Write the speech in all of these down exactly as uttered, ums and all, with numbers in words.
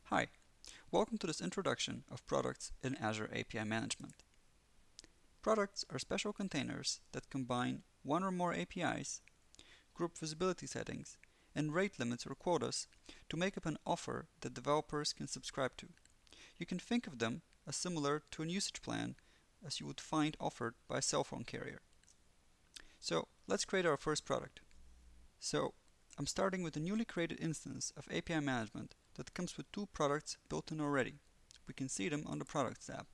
Hi, welcome to this introduction of products in Azure A P I Management. Products are special containers that combine one or more A P Is, group visibility settings, and rate limits or quotas to make up an offer that developers can subscribe to. You can think of them as similar to a usage plan as you would find offered by a cell phone carrier. So let's create our first product. So I'm starting with a newly created instance of A P I Management that comes with two products built in already. We can see them on the Products tab.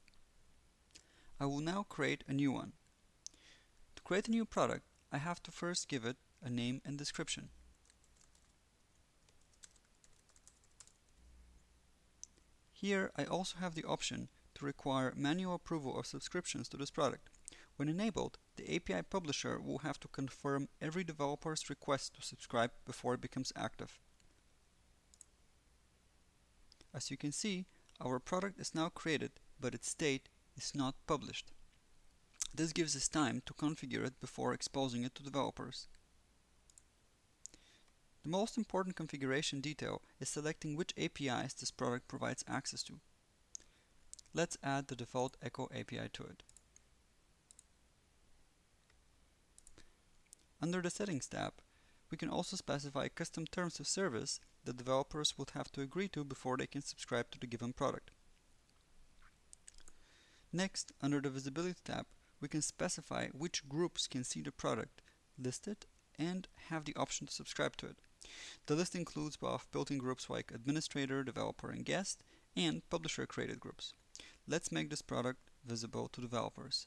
I will now create a new one. To create a new product, I have to first give it a name and description. Here I also have the option to require manual approval of subscriptions to this product. When enabled, the A P I publisher will have to confirm every developer's request to subscribe before it becomes active. As you can see, our product is now created, but its state is not published. This gives us time to configure it before exposing it to developers. The most important configuration detail is selecting which A P Is this product provides access to. Let's add the default Echo A P I to it. Under the Settings tab, we can also specify custom terms of service that developers would have to agree to before they can subscribe to the given product. Next, under the Visibility tab, we can specify which groups can see the product listed and have the option to subscribe to it. The list includes both built-in groups like administrator, developer, and guest, and publisher-created groups. Let's make this product visible to developers.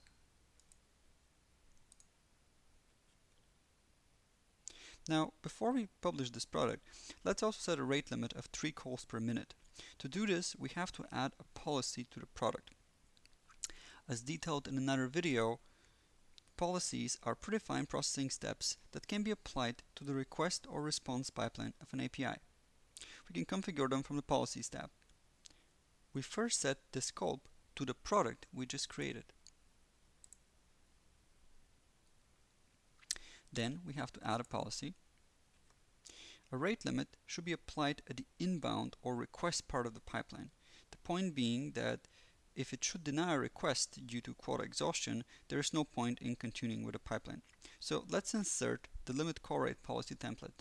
Now, before we publish this product, let's also set a rate limit of three calls per minute. To do this, we have to add a policy to the product. As detailed in another video, policies are predefined processing steps that can be applied to the request or response pipeline of an A P I. We can configure them from the Policies tab. We first set the scope to the product we just created. Then we have to add a policy. A rate limit should be applied at the inbound or request part of the pipeline. The point being that if it should deny a request due to quota exhaustion, there is no point in continuing with the pipeline. So let's insert the limit call rate policy template.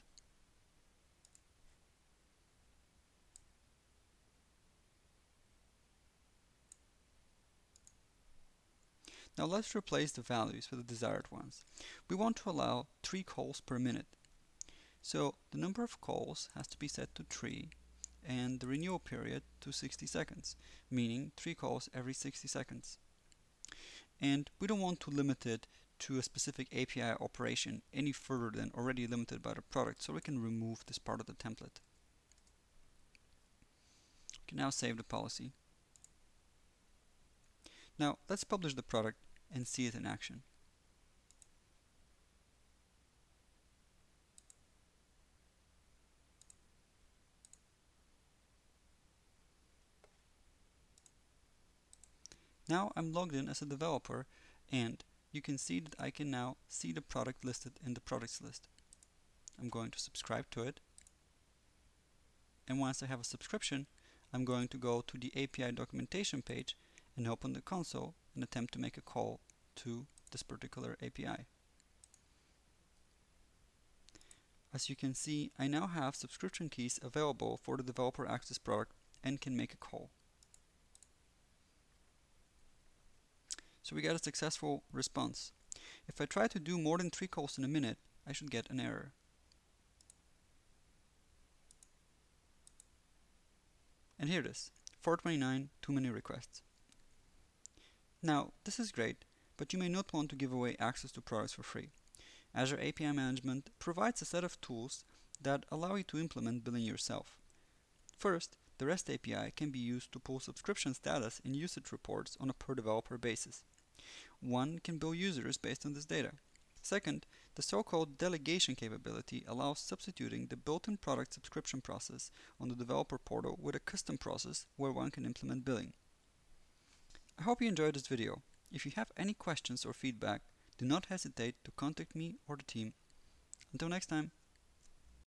Now let's replace the values with the desired ones. We want to allow three calls per minute. So the number of calls has to be set to three and the renewal period to sixty seconds, meaning three calls every sixty seconds. And we don't want to limit it to a specific A P I operation any further than already limited by the product, so we can remove this part of the template. We can now save the policy. Now let's publish the product and see it in action. Now I'm logged in as a developer, and you can see that I can now see the product listed in the products list. I'm going to subscribe to it, and once I have a subscription, I'm going to go to the A P I documentation page and open the console and attempt to make a call to this particular A P I. As you can see, I now have subscription keys available for the developer access product and can make a call. So we got a successful response. If I try to do more than three calls in a minute, I should get an error. And here it is, four twenty-nine, too many requests. Now, this is great, but you may not want to give away access to products for free. Azure A P I Management provides a set of tools that allow you to implement billing yourself. First, the REST A P I can be used to pull subscription status and usage reports on a per developer basis. One can bill users based on this data. Second, the so-called delegation capability allows substituting the built-in product subscription process on the developer portal with a custom process where one can implement billing. I hope you enjoyed this video. If you have any questions or feedback, do not hesitate to contact me or the team. Until next time.